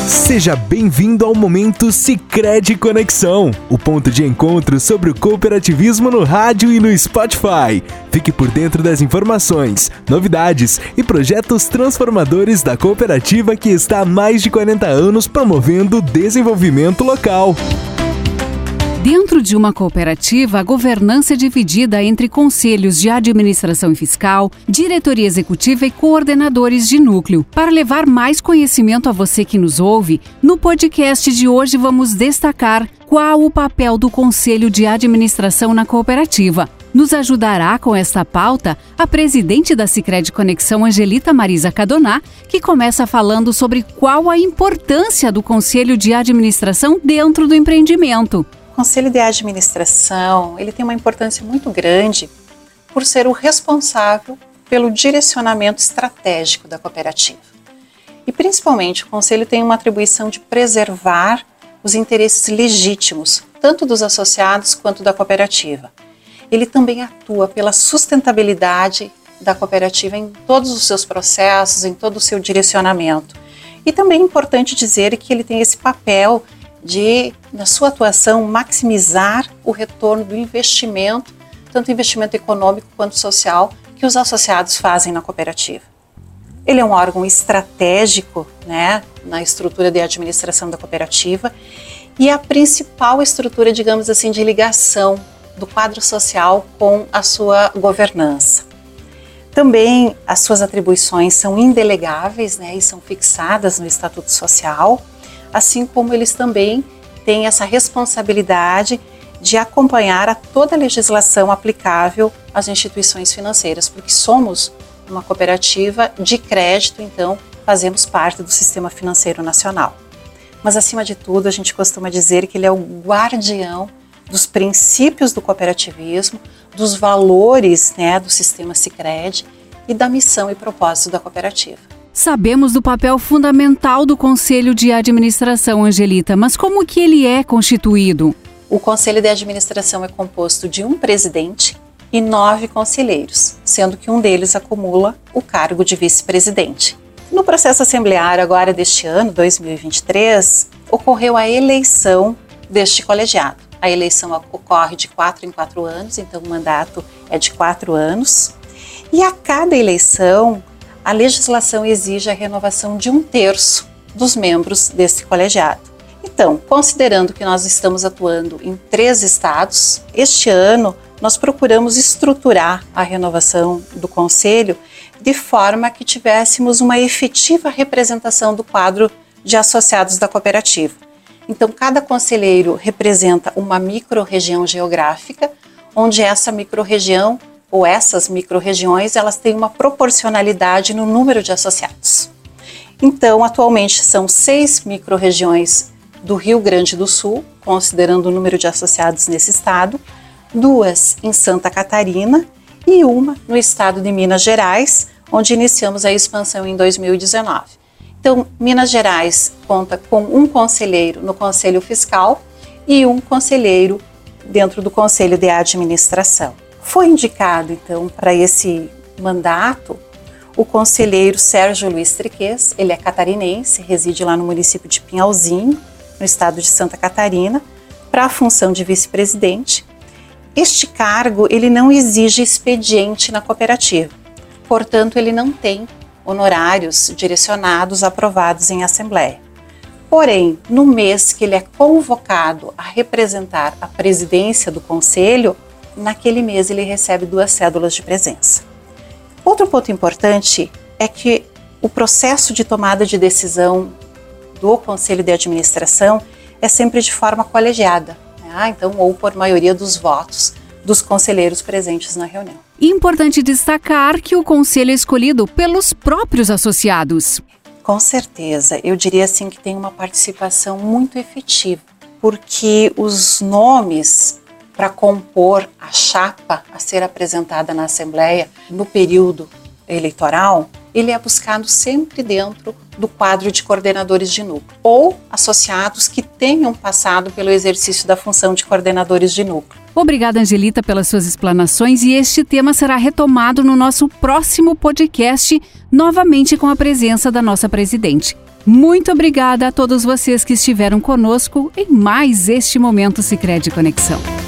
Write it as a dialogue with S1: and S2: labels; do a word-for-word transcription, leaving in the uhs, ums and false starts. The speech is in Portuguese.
S1: Seja bem-vindo ao Momento Sicredi Conexão, o ponto de encontro sobre o cooperativismo no rádio e no Spotify. Fique por dentro das informações, novidades e projetos transformadores da cooperativa que está há mais de quarenta anos promovendo o desenvolvimento local.
S2: Dentro de uma cooperativa, a governança é dividida entre conselhos de administração e fiscal, diretoria executiva e coordenadores de núcleo. Para levar mais conhecimento a você que nos ouve, no podcast de hoje vamos destacar qual o papel do conselho de administração na cooperativa. Nos ajudará com esta pauta a presidente da Sicredi Conexão, Angelita Marisa Cadoná, que começa falando sobre qual a importância do conselho de administração dentro do empreendimento.
S3: O Conselho de Administração ele tem uma importância muito grande por ser o responsável pelo direcionamento estratégico da cooperativa. E principalmente o Conselho tem uma atribuição de preservar os interesses legítimos, tanto dos associados quanto da cooperativa. Ele também atua pela sustentabilidade da cooperativa em todos os seus processos, em todo o seu direcionamento. E também é importante dizer que ele tem esse papel de, na sua atuação, maximizar o retorno do investimento, tanto investimento econômico quanto social, que os associados fazem na cooperativa. Ele é um órgão estratégico, né, na estrutura de administração da cooperativa e é a principal estrutura, digamos assim, de ligação do quadro social com a sua governança. Também as suas atribuições são indelegáveis, né, e são fixadas no Estatuto Social, assim como eles também têm essa responsabilidade de acompanhar a toda a legislação aplicável às instituições financeiras, porque somos uma cooperativa de crédito, então fazemos parte do sistema financeiro nacional. Mas, acima de tudo, a gente costuma dizer que ele é o guardião dos princípios do cooperativismo, dos valores, né, do sistema Sicredi e da missão e propósito da cooperativa.
S2: Sabemos do papel fundamental do Conselho de Administração, Angelita, mas como que ele é constituído?
S3: O Conselho de Administração é composto de um presidente e nove conselheiros, sendo que um deles acumula o cargo de vice-presidente. No processo assembleário agora deste ano, dois mil e vinte e três, ocorreu a eleição deste colegiado. A eleição ocorre de quatro em quatro anos, então o mandato é de quatro anos. E a cada eleição, a legislação exige a renovação de um terço dos membros desse colegiado. Então, considerando que nós estamos atuando em três estados, este ano nós procuramos estruturar a renovação do Conselho de forma que tivéssemos uma efetiva representação do quadro de associados da cooperativa. Então, cada conselheiro representa uma micro-região geográfica, onde essa micro-região ou essas micro-regiões, elas têm uma proporcionalidade no número de associados. Então, atualmente são seis micro-regiões do Rio Grande do Sul, considerando o número de associados nesse estado, duas em Santa Catarina e uma no estado de Minas Gerais, onde iniciamos a expansão em dois mil e dezenove. Então, Minas Gerais conta com um conselheiro no Conselho Fiscal e um conselheiro dentro do Conselho de Administração. Foi indicado, então, para esse mandato o conselheiro Sérgio Luiz Triquez. Ele é catarinense, reside lá no município de Pinhalzinho, no estado de Santa Catarina, para a função de vice-presidente. Este cargo ele não exige expediente na cooperativa, portanto, ele não tem honorários direcionados aprovados em assembleia. Porém, no mês que ele é convocado a representar a presidência do conselho, naquele mês ele recebe duas cédulas de presença. Outro ponto importante é que o processo de tomada de decisão do Conselho de Administração é sempre de forma colegiada, né? Então, ou por maioria dos votos dos conselheiros presentes na reunião.
S2: Importante destacar que o conselho é escolhido pelos próprios associados.
S3: Com certeza, eu diria assim que tem uma participação muito efetiva, porque os nomes para compor a chapa a ser apresentada na Assembleia no período eleitoral, ele é buscado sempre dentro do quadro de coordenadores de núcleo ou associados que tenham passado pelo exercício da função de coordenadores de núcleo.
S2: Obrigada, Angelita, pelas suas explanações, e este tema será retomado no nosso próximo podcast, novamente com a presença da nossa presidente. Muito obrigada a todos vocês que estiveram conosco em mais este Momento Sicredi Conexão.